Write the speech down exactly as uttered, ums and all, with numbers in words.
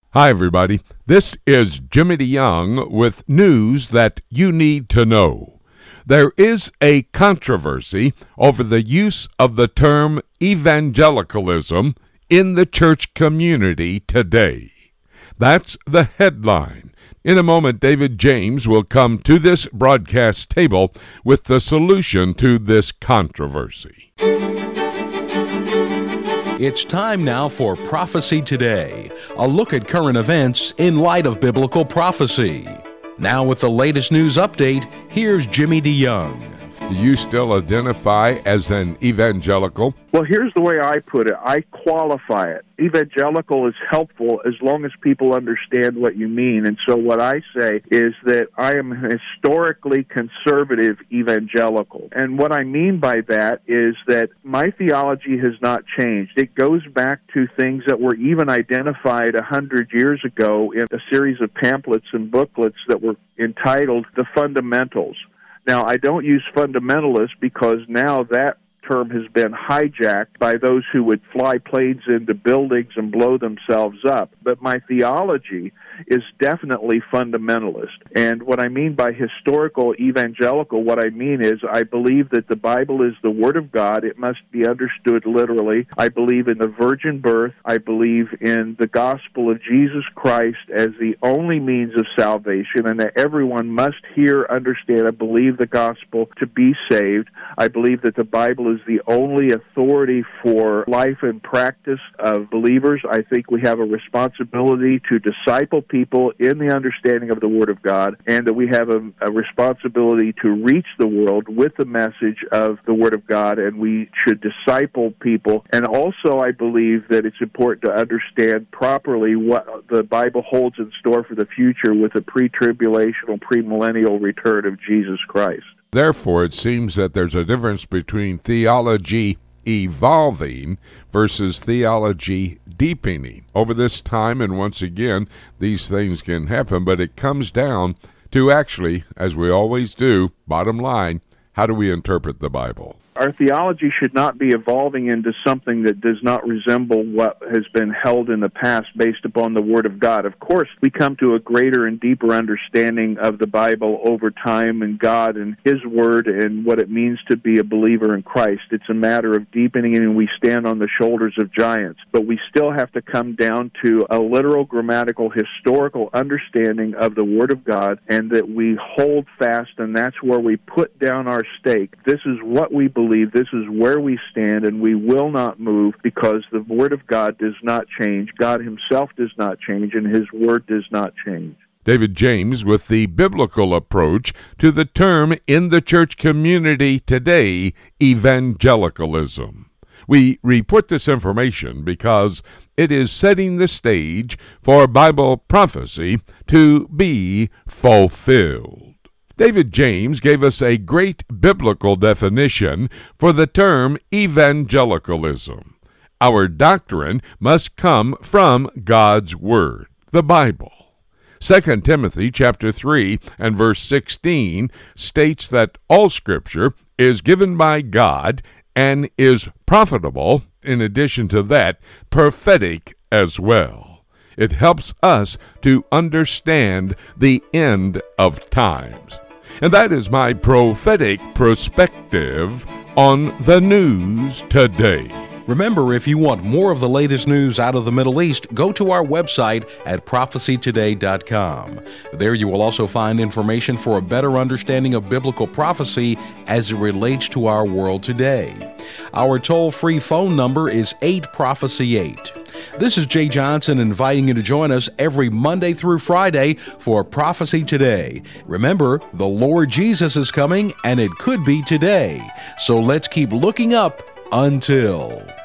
Hi, everybody. This is Jimmy DeYoung with news that you need to know. There is a controversy over the use of the term evangelicalism in the church community today. That's the headline. In a moment, David James will come to this broadcast table with the solution to this controversy. It's time now for Prophecy Today, a look at current events in light of biblical prophecy. Now with the latest news update, here's Jimmy DeYoung. Do you still identify as an evangelical? Well, here's the way I put it. I qualify it. Evangelical is helpful as long as people understand what you mean. And so what I say is that I am a historically conservative evangelical. And what I mean by that is that my theology has not changed. It goes back to things that were even identified a hundred years ago in a series of pamphlets and booklets that were entitled The Fundamentals. Now, I don't use fundamentalist because now that term has been hijacked by those who would fly planes into buildings and blow themselves up. But my theology is definitely fundamentalist. And what I mean by historical evangelical, what I mean is I believe that the Bible is the Word of God. It must be understood literally. I believe in the virgin birth. I believe in the gospel of Jesus Christ as the only means of salvation, and that everyone must hear, understand, and believe the gospel to be saved. I believe that the Bible is the only authority for life and practice of believers. I think we have a responsibility to disciple people in the understanding of the Word of God, and that we have a, a responsibility to reach the world with the message of the Word of God, and we should disciple people. And also I believe that it's important to understand properly what the Bible holds in store for the future with the pre-tribulational, premillennial return of Jesus Christ. Therefore, it seems that there's a difference between theology evolving versus theology deepening. Over this time, and once again, these things can happen, but it comes down to actually, as we always do, bottom line, how do we interpret the Bible? Our theology should not be evolving into something that does not resemble what has been held in the past based upon the Word of God. Of course, we come to a greater and deeper understanding of the Bible over time and God and His Word and what it means to be a believer in Christ. It's a matter of deepening, and we stand on the shoulders of giants. But we still have to come down to a literal, grammatical, historical understanding of the Word of God, and that we hold fast, and that's where we put down our stake. This is what we believe. This is where we stand, and we will not move because the Word of God does not change. God Himself does not change, and His Word does not change. David James with the biblical approach to the term in the church community today, evangelicalism. We report this information because it is setting the stage for Bible prophecy to be fulfilled. David James gave us a great biblical definition for the term evangelicalism. Our doctrine must come from God's Word, the Bible. Second Timothy chapter three and verse sixteen states that all Scripture is given by God and is profitable, in addition to that, prophetic as well. It helps us to understand the end of times. And that is my prophetic perspective on the news today. Remember, if you want more of the latest news out of the Middle East, go to our website at prophecy today dot com. There you will also find information for a better understanding of biblical prophecy as it relates to our world today. Our toll-free phone number is eight prophecy eight. This is Jay Johnson inviting you to join us every Monday through Friday for Prophecy Today. Remember, the Lord Jesus is coming, and it could be today. So let's keep looking up until...